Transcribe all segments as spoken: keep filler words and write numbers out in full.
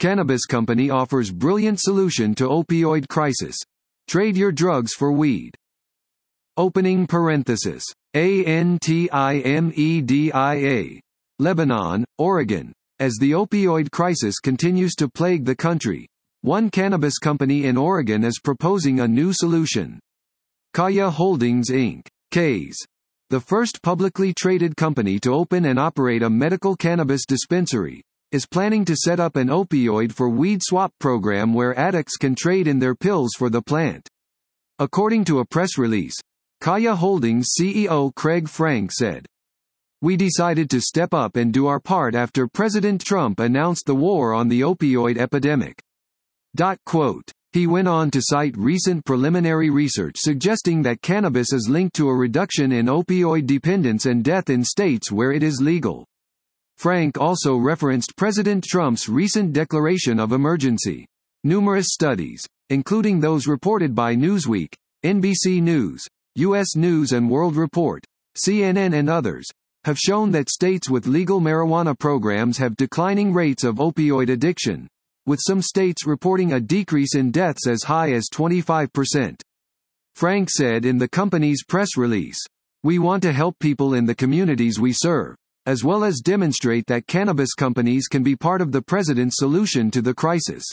Cannabis company offers brilliant solution to opioid crisis. Trade your drugs for weed. Opening parenthesis. ANTIMEDIA. Lebanon, Oregon. As the opioid crisis continues to plague the country, one cannabis company in Oregon is proposing a new solution. Kaya Holdings Incorporated. K's. The first publicly traded company to open and operate a medical cannabis dispensary, is planning to set up an opioid for weed swap program where addicts can trade in their pills for the plant. According to a press release, Kaya Holdings C E O Craig Frank said, "We decided to step up and do our part after President Trump announced the war on the opioid epidemic." Quote. He went on to cite recent preliminary research suggesting that cannabis is linked to a reduction in opioid dependence and death in states where it is legal. Frank also referenced President Trump's recent declaration of emergency. Numerous studies, including those reported by Newsweek, N B C News, U S News and World Report, C N N and others, have shown that states with legal marijuana programs have declining rates of opioid addiction, with some states reporting a decrease in deaths as high as twenty-five percent. Frank said in the company's press release, "We want to help people in the communities we serve, as well as demonstrate that cannabis companies can be part of the president's solution to the crisis."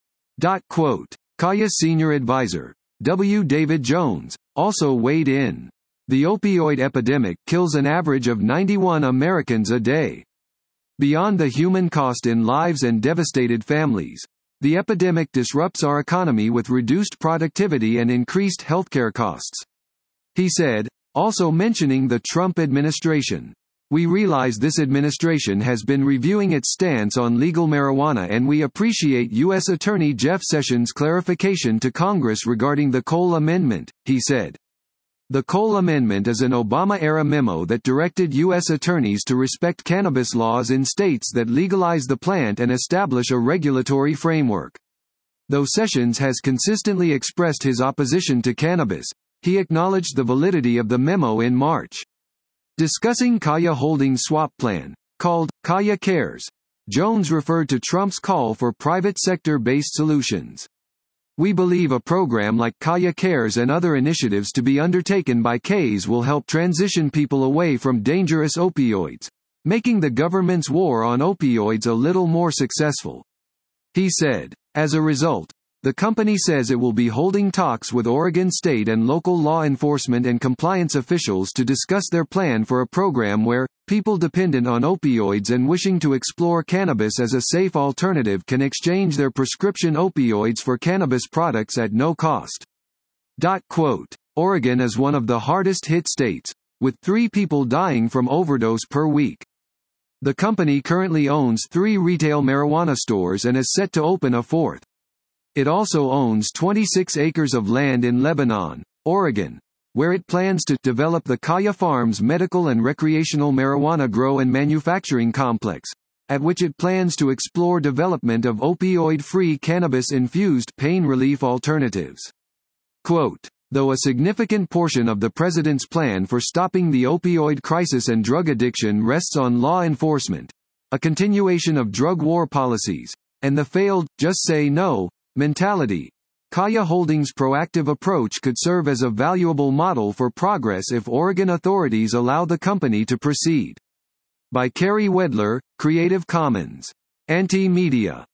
Quote. Kaya senior advisor, W. David Jones, also weighed in. The opioid epidemic kills an average of ninety-one Americans a day. Beyond the human cost in lives and devastated families, the epidemic disrupts our economy with reduced productivity and increased healthcare costs. He said, also mentioning the Trump administration, "We realize this administration has been reviewing its stance on legal marijuana and we appreciate U S Attorney Jeff Sessions' clarification to Congress regarding the Cole Amendment," he said. The Cole Amendment is an Obama-era memo that directed U S attorneys to respect cannabis laws in states that legalize the plant and establish a regulatory framework. Though Sessions has consistently expressed his opposition to cannabis, he acknowledged the validity of the memo in March. Discussing Kaya Holdings' swap plan, called Kaya Cares, Jones referred to Trump's call for private sector-based solutions. "We believe a program like Kaya Cares and other initiatives to be undertaken by K's will help transition people away from dangerous opioids, making the government's war on opioids a little more successful," he said. As a result, the company says it will be holding talks with Oregon state and local law enforcement and compliance officials to discuss their plan for a program where people dependent on opioids and wishing to explore cannabis as a safe alternative can exchange their prescription opioids for cannabis products at no cost. Quote. Oregon is one of the hardest hit states, with three people dying from overdose per week. The company currently owns three retail marijuana stores and is set to open a fourth. It also owns twenty-six acres of land in Lebanon, Oregon, where it plans to develop the Kaya Farms medical and recreational marijuana grow and manufacturing complex, at which it plans to explore development of opioid-free cannabis-infused pain relief alternatives. Quote, "Though a significant portion of the president's plan for stopping the opioid crisis and drug addiction rests on law enforcement, a continuation of drug war policies, and the failed, just say no, mentality, Kaya Holdings' proactive approach could serve as a valuable model for progress if Oregon authorities allow the company to proceed." By Carrie Wedler, Creative Commons. Anti-Media.